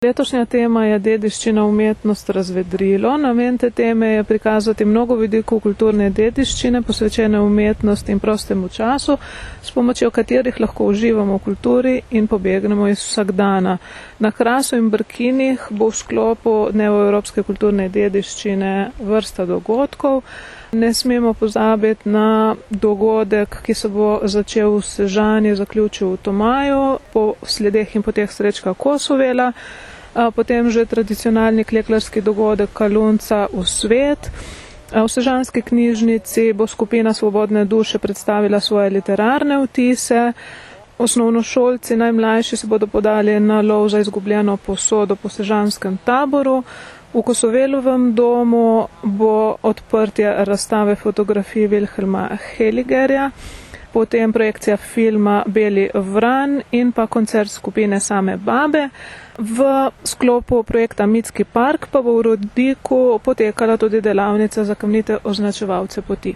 Letošnja tema je dediščina, umetnost, razvedrilo. Namen te teme je prikazati mnogo vidikov kulturne dediščine, posvečene umetnosti in prostemu času, s pomočjo katerih lahko uživamo v kulturi in pobegnemo iz vsakdana. Na Krasu in Brkinih bo v sklopu Dneva evropske kulturne dediščine vrsta dogodkov. Ne smemo pozabiti na dogodek, ki se bo začel v Sežani, zaključil v Tomaju, po sledeh in poteh Srečka Kosovela. Potem že tradicionalni klekljarski dogodek Kalunca v svet. V Sežanski knjižnici bo skupina Svobodne duše predstavila svoje literarne vtise. Osnovnošolci najmlajši se bodo podali na lov za izgubljeno posodo po sežanskem taboru. V Kosovelovem domu bo odprtje razstave fotografij Wilhelma Heligerja, potem projekcija filma Beli vran in pa koncert skupine Same babe. V sklopu projekta Mitski park pa bo v Rodiku potekala tudi delavnica za kamnite označevalce poti.